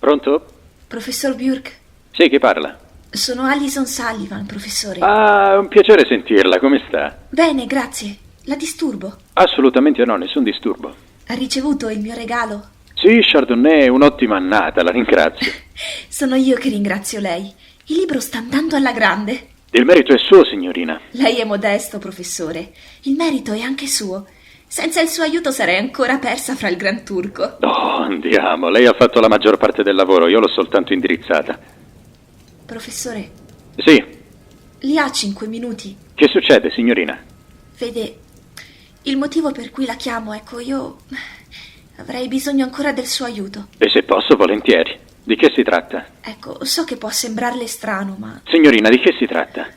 Pronto? Professor Burke? Sì, chi parla? Sono Alison Sullivan, professore. Ah, è un piacere sentirla, come sta? Bene, grazie. La disturbo? Assolutamente no, nessun disturbo. Ha ricevuto il mio regalo? Sì, Chardonnay è un'ottima annata, la ringrazio. Sono io che ringrazio lei. Il libro sta andando alla grande. Il merito è suo, signorina. Lei è modesto, professore. Il merito è anche suo. Senza il suo aiuto sarei ancora persa fra il Gran Turco. Oh, andiamo, lei ha fatto la maggior parte del lavoro, io l'ho soltanto indirizzata. Professore, Sì, li ha 5 minuti? che succede, signorina? Vede, il motivo per cui la chiamo, ecco, io avrei bisogno ancora del suo aiuto. E se posso, volentieri. Di che si tratta? Ecco, so che può sembrarle strano, ma Signorina, di che si tratta?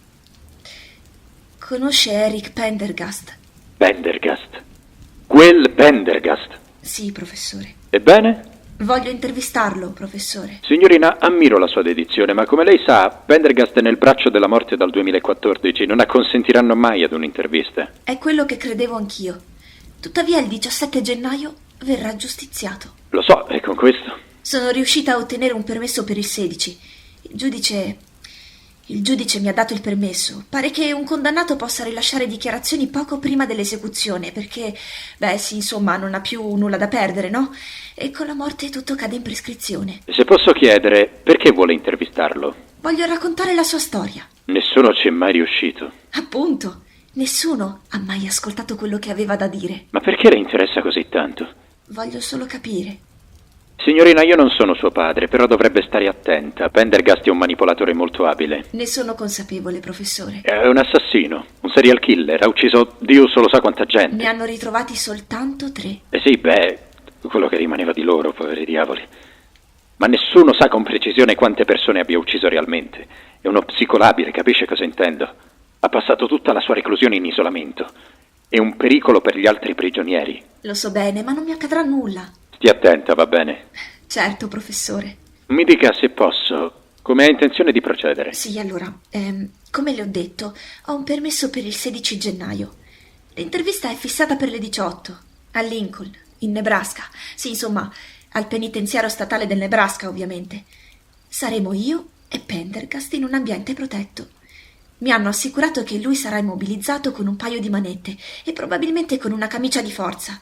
conosce Eric Pendergast? Pendergast. Quel Pendergast. Sì, professore. Ebbene? Voglio intervistarlo, professore. Signorina, ammiro la sua dedizione, ma come lei sa, Pendergast è nel braccio della morte dal 2014, non acconsentiranno mai ad un'intervista. È quello che credevo anch'io. Tuttavia il 17 gennaio verrà giustiziato. Lo so, e con questo? Sono riuscita a ottenere un permesso per il 16. Il giudice mi ha dato il permesso. Pare che un condannato possa rilasciare dichiarazioni poco prima dell'esecuzione, perché, beh sì, insomma, non ha più nulla da perdere, no? E con la morte tutto cade in prescrizione. Se posso chiedere, perché vuole intervistarlo? Voglio raccontare la sua storia. Nessuno ci è mai riuscito. Appunto, nessuno ha mai ascoltato quello che aveva da dire. Ma perché le interessa così tanto? Voglio solo capire. Signorina, io non sono suo padre, però dovrebbe stare attenta. Pendergast è un manipolatore molto abile. Ne sono consapevole, professore. È un assassino, un serial killer, ha ucciso Dio solo sa quanta gente. Ne hanno ritrovati soltanto 3. Sì, beh, quello che rimaneva di loro, poveri diavoli. Ma nessuno sa con precisione quante persone abbia ucciso realmente. È uno psicolabile, capisce cosa intendo? Ha passato tutta la sua reclusione in isolamento. È un pericolo per gli altri prigionieri. Lo so bene, ma non mi accadrà nulla. Stia attenta, va bene? Certo, professore. Mi dica se posso, come ha intenzione di procedere. Sì, allora, come le ho detto, ho un permesso per il 16 gennaio. L'intervista è fissata per le 18, a Lincoln, in Nebraska. Sì, insomma, al penitenziario statale del Nebraska, ovviamente. Saremo io e Pendergast in un ambiente protetto. Mi hanno assicurato che lui sarà immobilizzato con un paio di manette e probabilmente con una camicia di forza.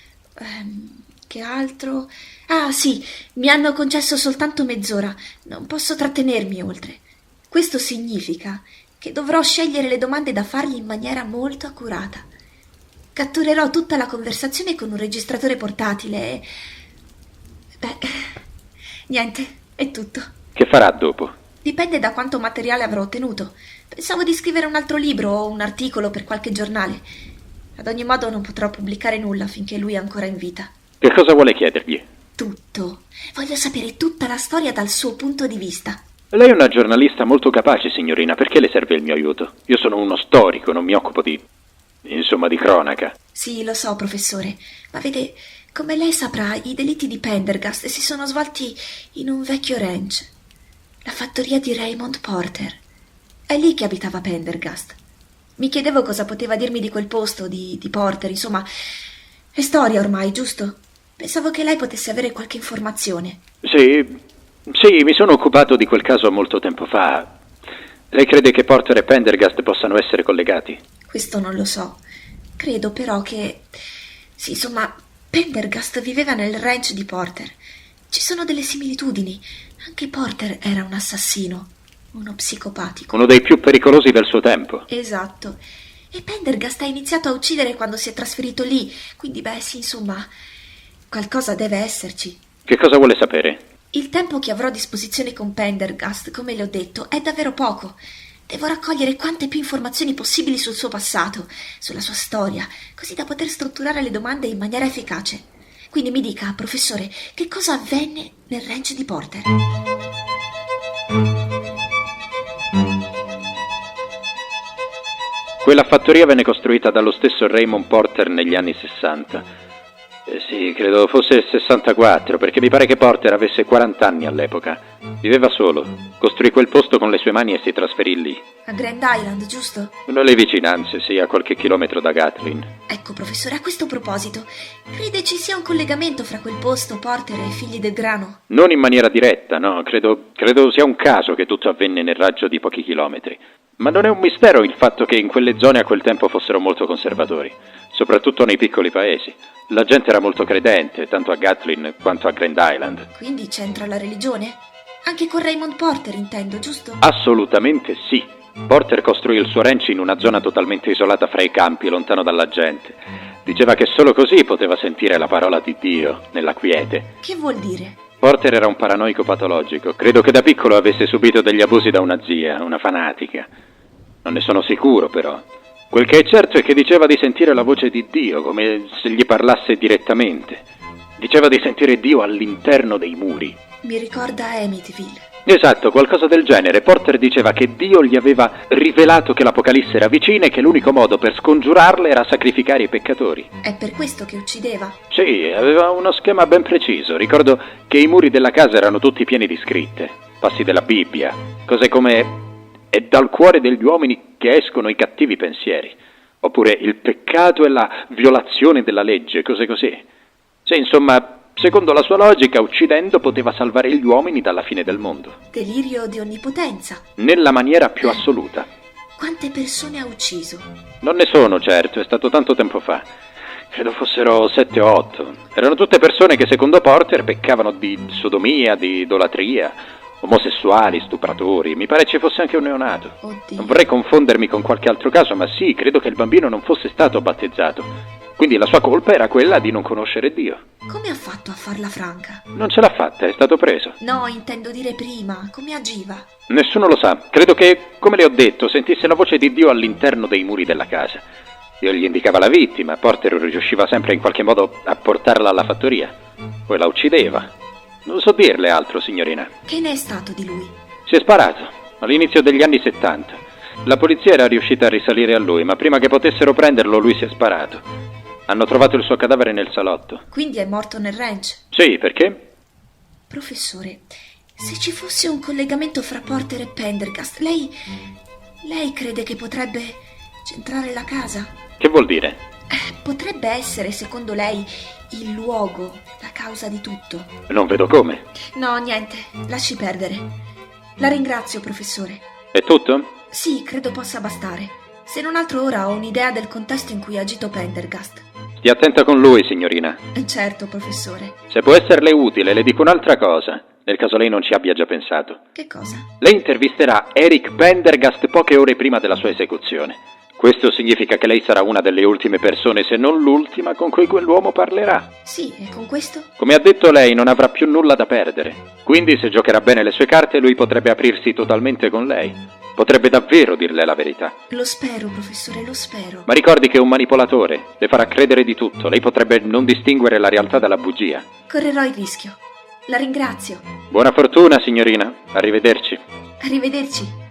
Che altro? Ah, sì, mi hanno concesso soltanto mezz'ora. Non posso trattenermi oltre. Questo significa che dovrò scegliere le domande da fargli in maniera molto accurata. Catturerò tutta la conversazione con un registratore portatile e... Beh, niente, è tutto. Che farà dopo? Dipende da quanto materiale avrò ottenuto. Pensavo di scrivere un altro libro o un articolo per qualche giornale. Ad ogni modo non potrò pubblicare nulla finché lui è ancora in vita. Che cosa vuole chiedergli? Tutto. Voglio sapere tutta la storia dal suo punto di vista. Lei è una giornalista molto capace, signorina. Perché le serve il mio aiuto? Io sono uno storico, non mi occupo di cronaca. Sì, lo so, professore. Ma vede, come lei saprà, i delitti di Pendergast si sono svolti in un vecchio ranch. La fattoria di Raymond Porter. È lì che abitava Pendergast. Mi chiedevo cosa poteva dirmi di quel posto, di Porter, insomma. È storia ormai, giusto? Pensavo che lei potesse avere qualche informazione. Sì, mi sono occupato di quel caso molto tempo fa. Lei crede che Porter e Pendergast possano essere collegati? Questo non lo so. Credo però che... Sì, insomma, Pendergast viveva nel ranch di Porter. Ci sono delle similitudini. Anche Porter era un assassino, uno psicopatico. Uno dei più pericolosi del suo tempo. Esatto. E Pendergast ha iniziato a uccidere quando si è trasferito lì, quindi beh sì, insomma, qualcosa deve esserci. Che cosa vuole sapere? Il tempo che avrò a disposizione con Pendergast, come le ho detto, è davvero poco. Devo raccogliere quante più informazioni possibili sul suo passato, sulla sua storia, così da poter strutturare le domande in maniera efficace. Quindi mi dica, professore, che cosa avvenne nel ranch di Porter? Quella fattoria venne costruita dallo stesso Raymond Porter negli anni 60. Sì, credo fosse il 64, perché mi pare che Porter avesse 40 anni all'epoca. Viveva solo. Costruì quel posto con le sue mani e si trasferì lì. A Grand Island, giusto? Nelle vicinanze, sì, a qualche chilometro da Gatlin. Ecco, professore, a questo proposito, crede ci sia un collegamento fra quel posto, Porter e Figli del Grano? Non in maniera diretta, no, credo sia un caso che tutto avvenne nel raggio di pochi chilometri. Ma non è un mistero il fatto che in quelle zone a quel tempo fossero molto conservatori, soprattutto nei piccoli paesi. La gente era molto credente, tanto a Gatlin quanto a Grand Island. Quindi c'entra la religione? Anche con Raymond Porter, intendo, giusto? Assolutamente sì. Porter costruì il suo ranch in una zona totalmente isolata fra i campi, lontano dalla gente. Diceva che solo così poteva sentire la parola di Dio, nella quiete. Che vuol dire? Porter era un paranoico patologico. Credo che da piccolo avesse subito degli abusi da una zia, una fanatica. Non ne sono sicuro, però. Quel che è certo è che diceva di sentire la voce di Dio, come se gli parlasse direttamente. Diceva di sentire Dio all'interno dei muri. Mi ricorda Amityville. Esatto, qualcosa del genere. Porter diceva che Dio gli aveva rivelato che l'Apocalisse era vicina e che l'unico modo per scongiurarla era sacrificare i peccatori. È per questo che uccideva? Sì, aveva uno schema ben preciso. Ricordo che i muri della casa erano tutti pieni di scritte, passi della Bibbia, cose come «È dal cuore degli uomini che escono i cattivi pensieri», oppure «Il peccato e la violazione della legge», cose così. Sì, insomma, secondo la sua logica, uccidendo poteva salvare gli uomini dalla fine del mondo. Delirio di onnipotenza. Nella maniera più assoluta. Quante persone ha ucciso? Non ne sono certo, è stato tanto tempo fa. Credo fossero 7 o 8. Erano tutte persone che secondo Porter peccavano di sodomia, di idolatria, omosessuali, stupratori. Mi pare ci fosse anche un neonato. Oddio. Non vorrei confondermi con qualche altro caso, ma sì, credo che il bambino non fosse stato battezzato. Quindi la sua colpa era quella di non conoscere Dio. Come ha fatto a farla franca? Non ce l'ha fatta, è stato preso. No, intendo dire prima, come agiva? Nessuno lo sa. Credo che, come le ho detto, sentisse la voce di Dio all'interno dei muri della casa. Dio gli indicava la vittima, Porter riusciva sempre in qualche modo a portarla alla fattoria. Poi la uccideva. Non so dirle altro, signorina. Che ne è stato di lui? Si è sparato, all'inizio degli anni 70. La polizia era riuscita a risalire a lui, ma prima che potessero prenderlo lui si è sparato. Hanno trovato il suo cadavere nel salotto. Quindi è morto nel ranch? Sì, perché? Professore, se ci fosse un collegamento fra Porter e Pendergast, lei crede che potrebbe centrare la casa? Che vuol dire? Potrebbe essere, secondo lei, il luogo, la causa di tutto? Non vedo come. No, niente, lasci perdere. La ringrazio, professore. È tutto? Sì, credo possa bastare. Se non altro ora ho un'idea del contesto in cui ha agito Pendergast. Stia attenta con lui, signorina. Certo, professore. Se può esserle utile, le dico un'altra cosa, nel caso lei non ci abbia già pensato. Che cosa? Lei intervisterà Eric Pendergast poche ore prima della sua esecuzione. Questo significa che lei sarà una delle ultime persone, se non l'ultima, con cui quell'uomo parlerà. Sì, e con questo? Come ha detto lei, non avrà più nulla da perdere. Quindi, se giocherà bene le sue carte, lui potrebbe aprirsi totalmente con lei. Potrebbe davvero dirle la verità. Lo spero, professore, lo spero. Ma ricordi che è un manipolatore. Le farà credere di tutto. Lei potrebbe non distinguere la realtà dalla bugia. Correrò il rischio. La ringrazio. Buona fortuna, signorina. Arrivederci. Arrivederci.